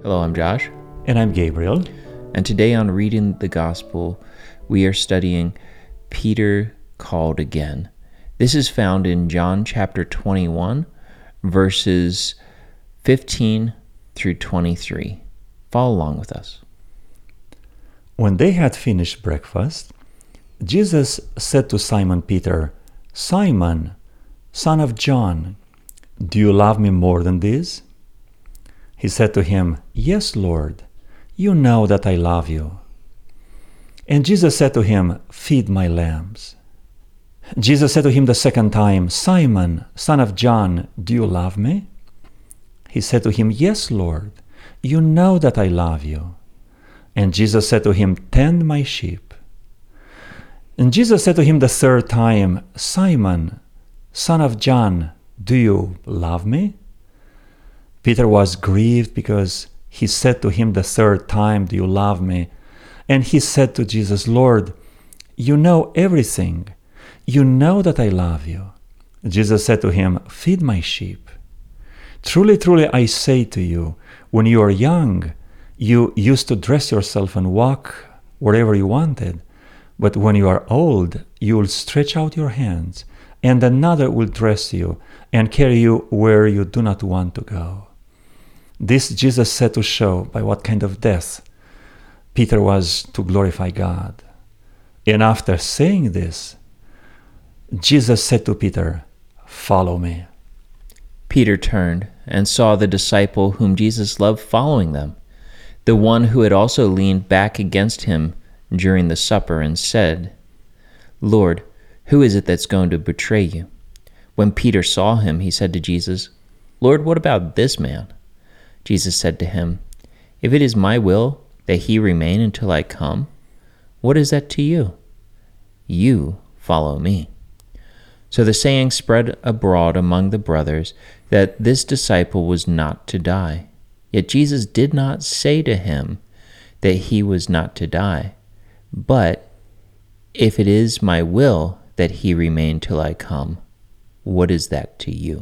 Hello, I'm Josh. And I'm Gabriel. And today on Reading the Gospel, we are studying Peter Called Again. This is found in John chapter 21, verses 15 through 23. Follow along with us. When they had finished breakfast, Jesus said to Simon Peter, "Simon, son of John, do you love me more than this?" He said to him, "Yes, Lord, you know that I love you." And Jesus said to him, "Feed my lambs." Jesus said to him the second time, "Simon, son of John, do you love me?" He said to him, "Yes, Lord, you know that I love you." And Jesus said to him, "Tend my sheep." And Jesus said to him the third time, "Simon, son of John, do you love me?" Peter was grieved because he said to him the third time, "Do you love me?" And he said to Jesus, "Lord, you know everything. You know that I love you." Jesus said to him, "Feed my sheep. Truly, truly, I say to you, when you are young, you used to dress yourself and walk wherever you wanted. But when you are old, you will stretch out your hands, and another will dress you and carry you where you do not want to go." This Jesus said to show by what kind of death Peter was to glorify God. And after saying this, Jesus said to Peter, "Follow me." Peter turned and saw the disciple whom Jesus loved following them, the one who had also leaned back against him during the supper and said, "Lord, who is it that's going to betray you?" When Peter saw him, he said to Jesus, "Lord, what about this man?" Jesus said to him, "If it is my will that he remain until I come, what is that to you? You follow me." So the saying spread abroad among the brothers that this disciple was not to die. Yet Jesus did not say to him that he was not to die, but if it is my will that he remain till I come, what is that to you?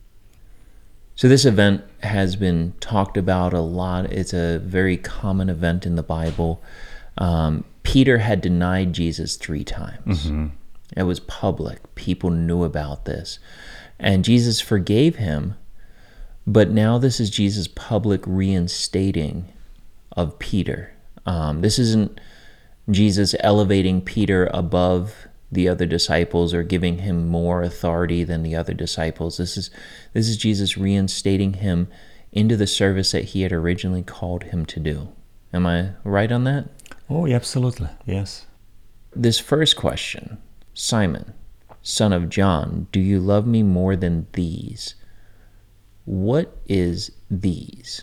So this event has been talked about a lot. It's a very common event in the Bible. Peter had denied Jesus 3 times. Mm-hmm. It was public. People knew about this. And Jesus forgave him, but now this is Jesus' public reinstating of Peter. This isn't Jesus elevating Peter above the other disciples or giving him more authority than the other disciples. This is Jesus reinstating him into the service that he had originally called him to do. Am I right on that? Oh, yeah, absolutely. Yes. This first question, Simon, son of John, do you love me more than these? What is these?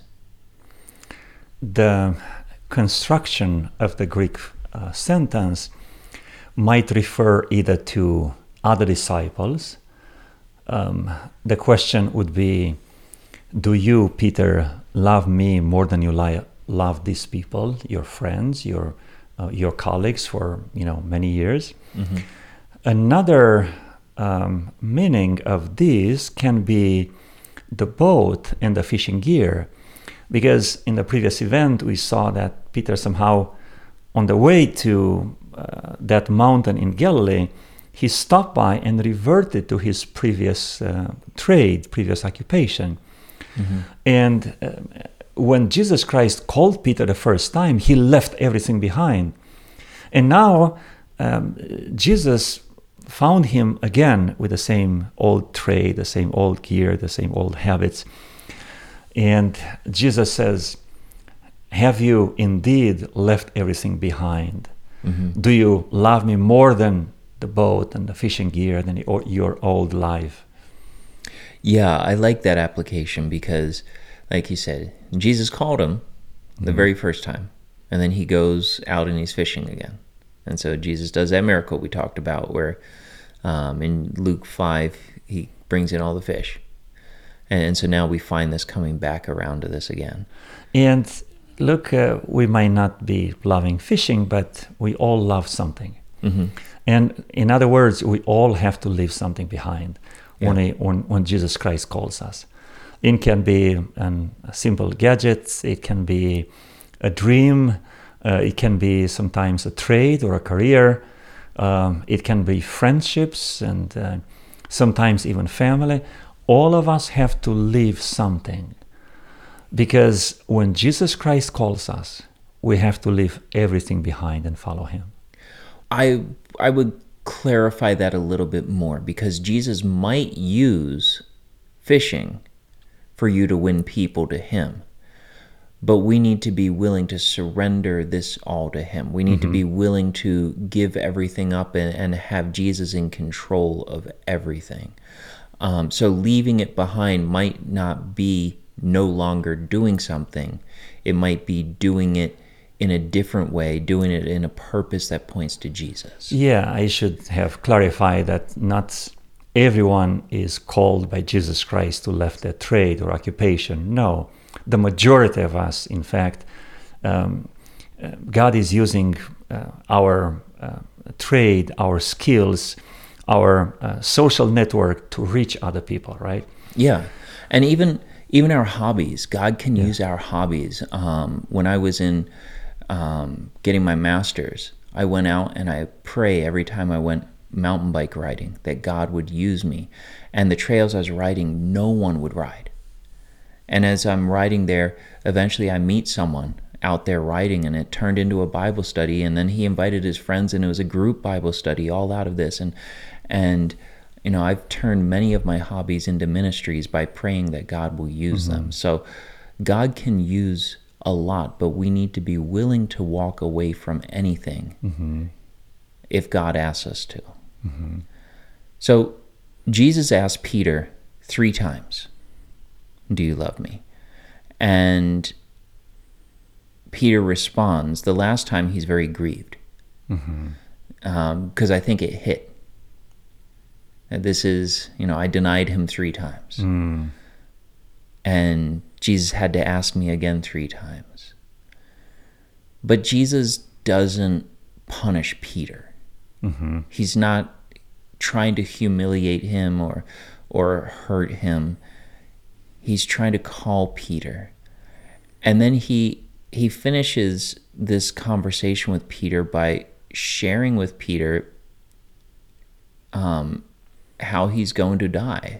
The construction of the Greek sentence might refer either to other disciples. The question would be, do you, Peter, love me more than you love these people, your friends, your colleagues for many years? Mm-hmm. Another meaning of this can be the boat and the fishing gear, because in the previous event we saw that Peter somehow, on the way to that mountain in Galilee, he stopped by and reverted to his previous trade, previous occupation. Mm-hmm. And when Jesus Christ called Peter the first time, he left everything behind. And now Jesus found him again with the same old trade, the same old gear, the same old habits. And Jesus says, "Have you indeed left everything behind? Mm-hmm. Do you love me more than the boat and the fishing gear, than your old life?" Yeah, I like that application because, like you said, Jesus called him the very first time, and then he goes out and he's fishing again. And so Jesus does that miracle we talked about where in Luke 5, he brings in all the fish. And so now we find this coming back around to this again. And look, we might not be loving fishing, but we all love something. Mm-hmm. And in other words, we all have to leave something behind when Jesus Christ calls us. It can be a simple gadget. It can be a dream. It can be sometimes a trade or a career. It can be friendships and sometimes even family. All of us have to leave something. Because when Jesus Christ calls us, we have to leave everything behind and follow him. I would clarify that a little bit more, because Jesus might use fishing for you to win people to him. But we need to be willing to surrender this all to him. We need to be willing to give everything up and have Jesus in control of everything. So leaving it behind might not be no longer doing something. It might be doing it in a different way, doing it in a purpose that points to Jesus. Yeah, I should have clarified that not everyone is called by Jesus Christ to left their trade or occupation. No, the majority of us, in fact, God is using our trade, our skills, our social network to reach other people, right? Yeah, and even our hobbies. God can use our hobbies. When I was in getting my master's, I went out and I pray every time I went mountain bike riding that God would use me. And the trails I was riding, no one would ride. And as I'm riding there, eventually I meet someone out there riding, and it turned into a Bible study. And then he invited his friends, and it was a group Bible study all out of this. And you know, I've turned many of my hobbies into ministries by praying that God will use them. So God can use a lot, but we need to be willing to walk away from anything if God asks us to. So Jesus asked Peter 3 times, "Do you love me?" And Peter responds. The last time he's very grieved, because I think it hit. This is, I denied him 3 times. And Jesus had to ask me again 3 times. But Jesus doesn't punish Peter. He's not trying to humiliate him or hurt him. He's trying to call Peter. And then he finishes this conversation with Peter by sharing with Peter how he's going to die.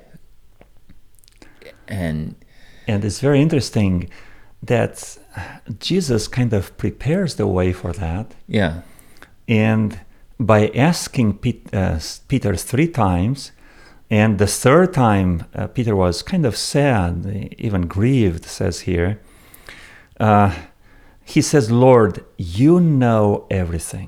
And it's very interesting that Jesus kind of prepares the way for that. Yeah. And by asking Peter 3 times, and the 3rd time Peter was kind of sad, even grieved, says here, he says, "Lord, you know everything."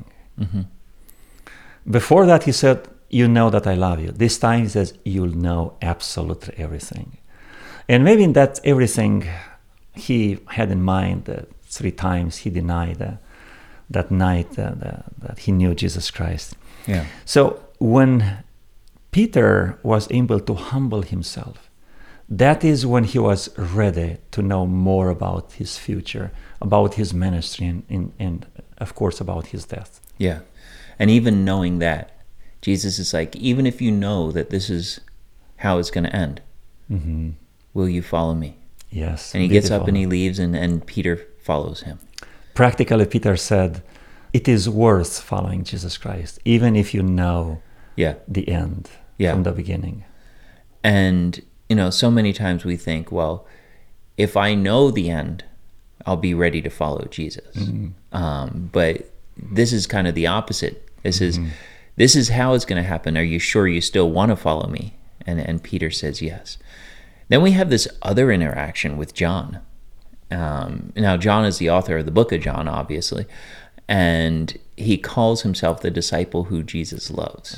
Before that he said, "You know that I love you." This time he says, "You'll know absolutely everything." And maybe in that everything he had in mind that 3 times he denied that night that he knew Jesus Christ. Yeah. So when Peter was able to humble himself, that is when he was ready to know more about his future, about his ministry, and of course about his death. Yeah. And even knowing that, Jesus is like, even if you know that this is how it's going to end, will you follow me? Yes. And he gets up and he leaves, and Peter follows him. Practically, Peter said, it is worth following Jesus Christ, even if you know the end from the beginning. And, so many times we think, well, if I know the end, I'll be ready to follow Jesus. But this is kind of the opposite. This is how it's going to happen. Are you sure you still want to follow me? And Peter says yes. Then we have this other interaction with John. Now, John is the author of the book of John, obviously, and he calls himself the disciple who Jesus loves.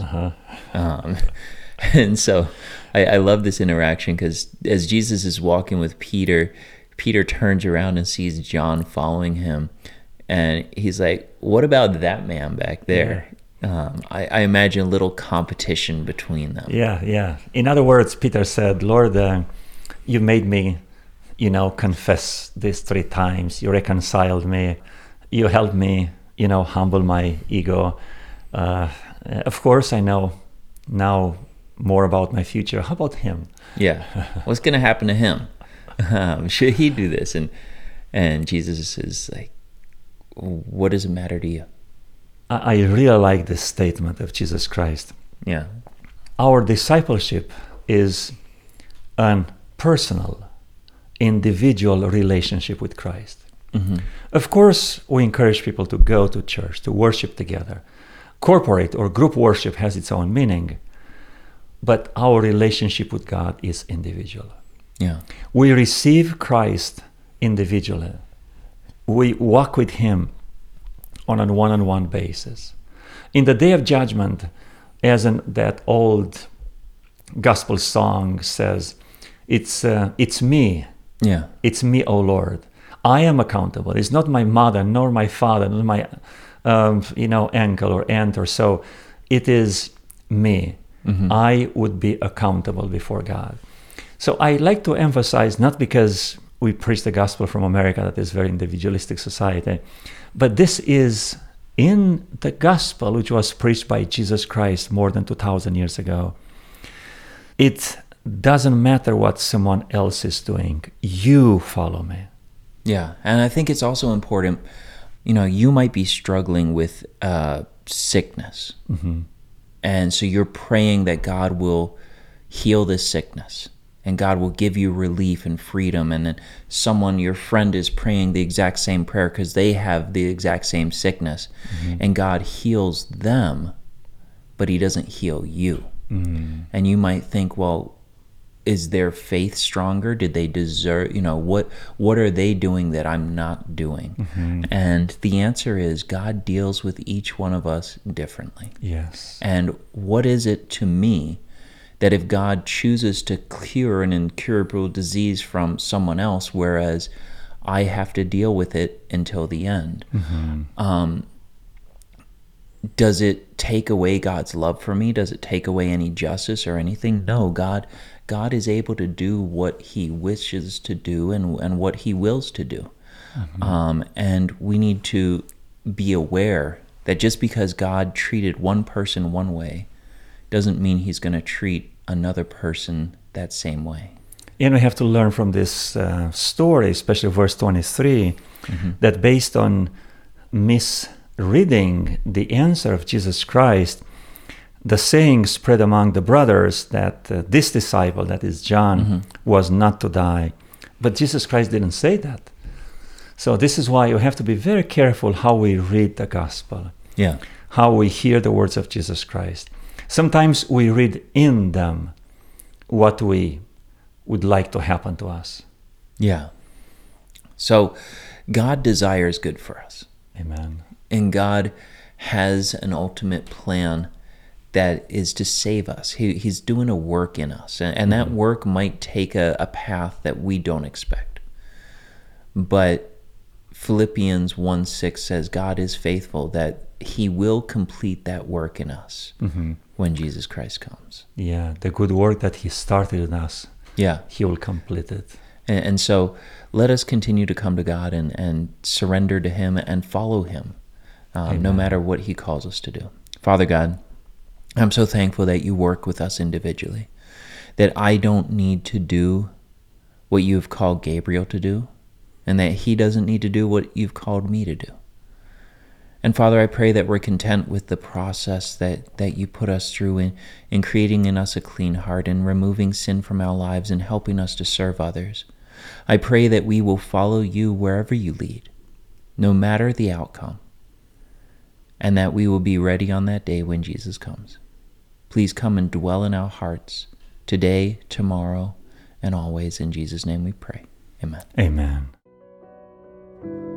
And so I love this interaction, because as Jesus is walking with Peter, Peter turns around and sees John following him, and he's like, "What about that man back there?" I imagine a little competition between them. Yeah. In other words, Peter said, "Lord, you made me, confess this 3 times. You reconciled me. You helped me, humble my ego. Of course, I know now more about my future. How about him?" Yeah. What's going to happen to him? Should he do this? And Jesus is like, what does it matter to you? I really like this statement of Jesus Christ. Yeah. Our discipleship is a personal, individual relationship with Christ. Mm-hmm. Of course, we encourage people to go to church, to worship together. Corporate or group worship has its own meaning, but our relationship with God is individual. Yeah. We receive Christ individually. We walk with Him on a one-on-one basis. In the day of judgment, as that old gospel song says, it's me. Yeah. It's me, O Lord. I am accountable. It's not my mother, nor my father, nor my uncle or aunt or so. It is me. Mm-hmm. I would be accountable before God. So I like to emphasize, not because we preach the gospel from America, that is a very individualistic society, but this is in the gospel which was preached by Jesus Christ more than 2,000 years ago. It doesn't matter what someone else is doing. You follow me. Yeah, and I think it's also important, you might be struggling with sickness. Mm-hmm. And so you're praying that God will heal this sickness and God will give you relief and freedom. And then your friend is praying the exact same prayer because they have the exact same sickness. Mm-hmm. And God heals them, but He doesn't heal you. Mm-hmm. And you might think, well, is their faith stronger? Did they deserve, what are they doing that I'm not doing? Mm-hmm. And the answer is God deals with each one of us differently. Yes. And what is it to me that if God chooses to cure an incurable disease from someone else, whereas I have to deal with it until the end, mm-hmm. Does it take away God's love for me? Does it take away any justice or anything? No, God is able to do what He wishes to do and what He wills to do. Mm-hmm. And we need to be aware that just because God treated one person one way doesn't mean He's going to treat another person that same way. And we have to learn from this story, especially verse 23, mm-hmm. that based on misreading the answer of Jesus Christ, the saying spread among the brothers that this disciple, that is John, mm-hmm. was not to die. But Jesus Christ didn't say that. So this is why you have to be very careful how we read the gospel, how we hear the words of Jesus Christ. Sometimes we read in them what we would like to happen to us. Yeah. So God desires good for us. Amen. And God has an ultimate plan that is to save us. He's doing a work in us. And mm-hmm. that work might take a path that we don't expect. But Philippians 1:6 says God is faithful, that He will complete that work in us mm-hmm. when Jesus Christ comes. Yeah, the good work that He started in us, He will complete it. And so let us continue to come to God and surrender to Him and follow Him, no matter what He calls us to do. Father God, I'm so thankful that You work with us individually, that I don't need to do what You've called Gabriel to do, and that he doesn't need to do what You've called me to do. And Father, I pray that we're content with the process that You put us through in creating in us a clean heart and removing sin from our lives and helping us to serve others. I pray that we will follow You wherever You lead, no matter the outcome, and that we will be ready on that day when Jesus comes. Please come and dwell in our hearts today, tomorrow, and always. In Jesus' name we pray. Amen. Amen.